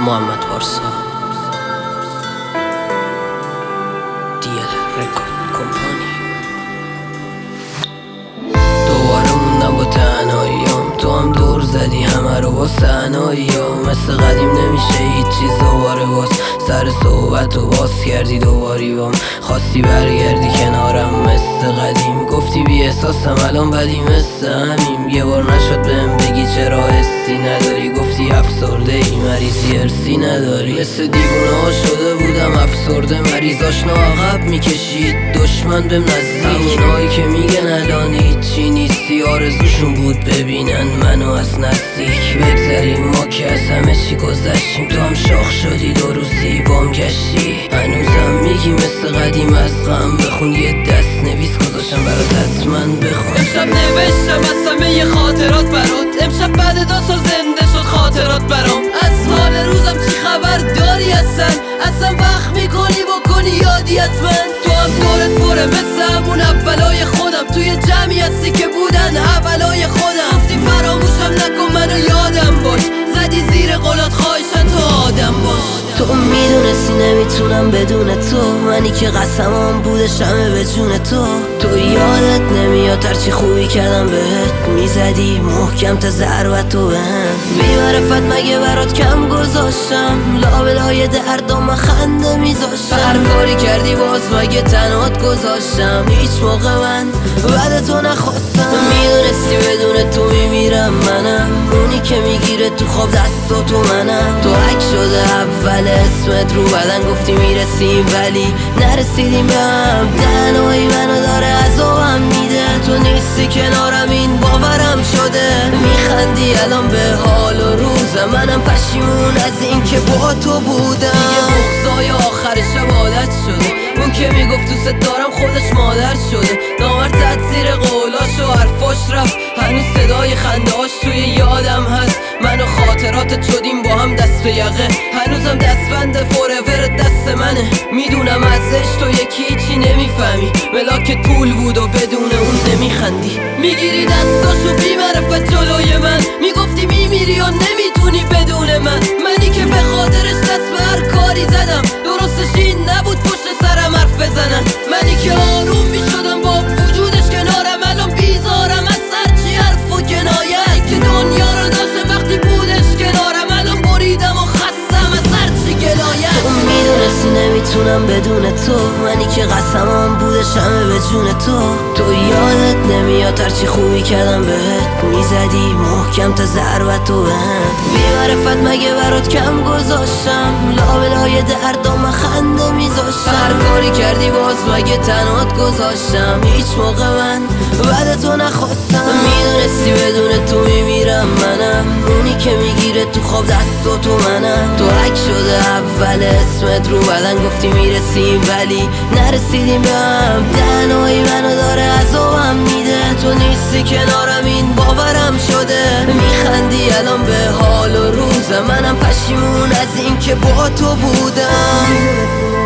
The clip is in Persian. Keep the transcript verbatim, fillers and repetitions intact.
محمد پارسا، دیل رکورد کمپانی. دوباره موندم با تنهاییام، تو هم دور زدی همه رو با صحناییام. مثل قدیم نمیشه هیچ چیز دوباره باز، سر صحبت و باز کردی دوباری بام. خواستی برگردی کنارم مثل قدیم، گفتی بی احساسم الان بدی مثل همیم. یه بار نشد بهم بگی چرا حسی نداری، گفتی افسرده ای مریضی ارسی نداری. مثل دیوونه ها شده بودم افسرده مریض، آشنا عقب میکشید دشمن بهم نزدیک. همونایی که میگن الان هیچی نیستی، آرزوشون بود ببینن منو از نزدیک. بگذاریم ما که از همه چی گذشتیم، تو هم شاخ شدی دو روزی بام گشتی. هنوزم میگی مثل قدیم از غم بخون، یه دست نویس گذاشتم برات حتما بخون. امشب نوشتم از همه ی خاطرات برات، امشب بعد دو سال زنده شد خاطرات برام. از حال روزم چی خبر داری اصلا؟ اصلا وقت میکنی بکنی یادی از من؟ تو هم دورت پره مثل همون اولای خودم، توی جمعی هستی که بودن اولای خودم. گفتی فراموشم نکن منو یادم باش، زدی زیر قولات خواهشن تو آدم باش. تو میدونستی نمیتونم بدون تو، منی که قسمم بودش همه به جون تو. تو یادت نمیاد هرچی خوبی کردم بهت، میزدی محکم تا ضربتو بهم. بی معرفت مگه برات کم گذاشتم، لابلای دردام من خنده میذاشتم. هر کاری کردی باز مگه تنهات گذاشتم، هیچ موقع من بعد تو نخواستم. میدونستی بدون تو میمیرم منم، اونی که میگیره تو خواب دستاتو منم. تو حک شده اول اسمت رو بدن، گفتی میرسیم ولی نرسیدیم به هم. تنهایی منو داره عذابم میده، تو نیستی کنارم این باورم شده. میخندی الان به حال و روزم، منم پشیمون از این که با تو بودم. دیگه بغضای آخر شب عادت شده، اون که میگفت دوست دارم خودش مادر شده. نامرد زد زیر قولاش و حرفاش رفت، هنوز صدای خندهاش توی یادم هست. من و خاطراتت شدیم با هم دست به یقه، هنوزم دستبند فوراور دست منه. میدونم ازش تو یکی چی نمیفهمی، ملاکت پول بود و بدون اون نمیخندی. میگیری دستاشو بی معرفت جلوی من، میگفتی میمیری و نمیتونی بدون من. منی که به خاطرش دست به هر کاری زدم، درستش این نبود پشت سرم حرف بزنن. منی که آروم میشدم با وجودش کنارم، الان بیزارم از هرچی حرف و کنایه که دنیا رو داشته وقتی بودش کنارم. الان بریدم و خستم از هرچی گلایه. تو میدونستی نمیتونم بدون تو، منی که قسمم بودش همه به جون تو. تو یادت نمیاد هرچی خوبی کردم بهت، میزدی محکم تا ضربتو بهم. بی معرفت مگه برات کم گذاشتم، لابلای دردام من خنده میذاشتم. هر کاری کردی باز مگه تنهات گذاشتم، هیچ موقع من بعد تو نخواستم. میدونستی بدون تو میمیرم منم، اونی که میگیره تو خواب دستاتو منم. تو حک شده اول اسمت رو بدن، گفتی میرسیم ولی نرسیدیم به هم. تنهایی منو داره عذابم میده، تو نیستی کنارم این باورم شده. میخندی الان به حال و روزم، منم پشیمون از این که با تو بودم.